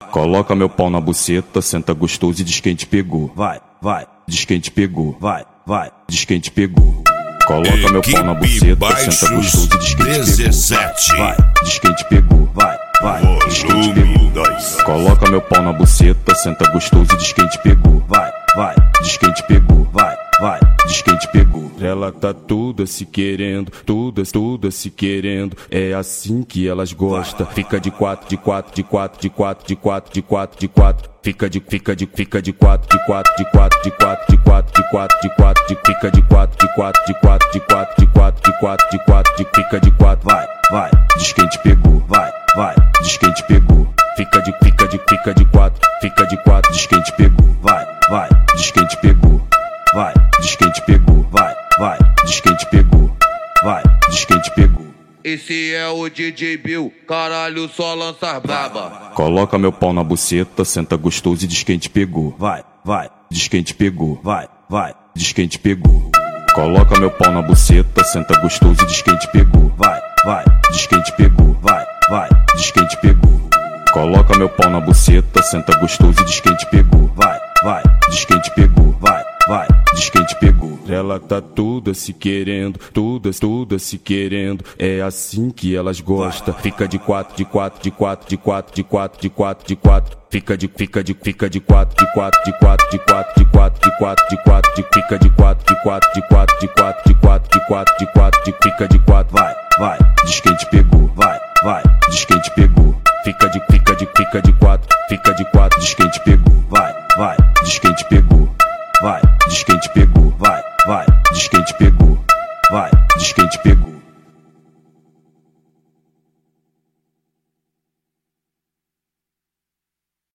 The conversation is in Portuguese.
Coloca meu pau na buceta, senta gostoso e diz quem te pegou. Vai, vai, Diz quem te pegou. vai, vai. Diz quem te pegou. Coloca meu pau na buceta, senta gostoso e diz quem te pegou. 17. Vai, Diz quem te pegou. vai, vai, Diz quem te Volume pegou. 2. Coloca meu pau na buceta, senta gostoso e diz quem te pegou. vai, vai, Diz quem te pegou. vai, vai. Diz quem te pegou. Ela tá toda se querendo, toda se querendo. É assim que elas gostam. Fica de quatro, de quatro, de quatro, de quatro, de quatro, de quatro, de quatro. Fica de quatro, de quatro, de quatro, de quatro, de quatro, de quatro, de quatro, fica de quatro, de quatro, de quatro, de quatro, de quatro, de quatro, de quatro, fica de quatro. Vai, vai, Diz quem te pegou. vai, vai, Diz quem te pegou. Fica de quatro, fica de quatro. Diz quem te pegou. vai, vai, Diz quem te pegou. vai, Diz quem te pegou. vai, vai, Diz quem te pegou. vai. Diz quem te pegou. Esse é o DJ Bill, caralho, só lança braba. Coloca meu pau na buceta, senta gostoso e diz quem te pegou. Vai, vai, Diz quem te pegou. vai, vai, Diz quem te pegou. Coloca meu pau na buceta, senta gostoso e diz quem te pegou. vai, vai, Diz quem te pegou. vai, vai, Diz quem te pegou. Coloca meu pau na buceta, senta gostoso e diz quem te pegou. vai, vai, Diz quem te pegou. vai, vai. Diz quem te pegou. Ela tá toda se querendo, toda se querendo. É assim que elas gostam. Fica de quatro, de quatro, de quatro, de quatro, de quatro, de quatro, de quatro. Fica de quatro, de quatro, de quatro, de quatro, de quatro, de quatro, de quatro, de quatro, fica de quatro, de quatro, de quatro, de quatro, de quatro, de quatro, de quatro, fica de quatro. Vai, vai, Diz quem te pegou. vai, vai, Diz quem te pegou. Fica de quatro, fica de quatro. Diz quem te pegou. vai, vai, Diz quem te pegou. vai. Diz quem te pegou.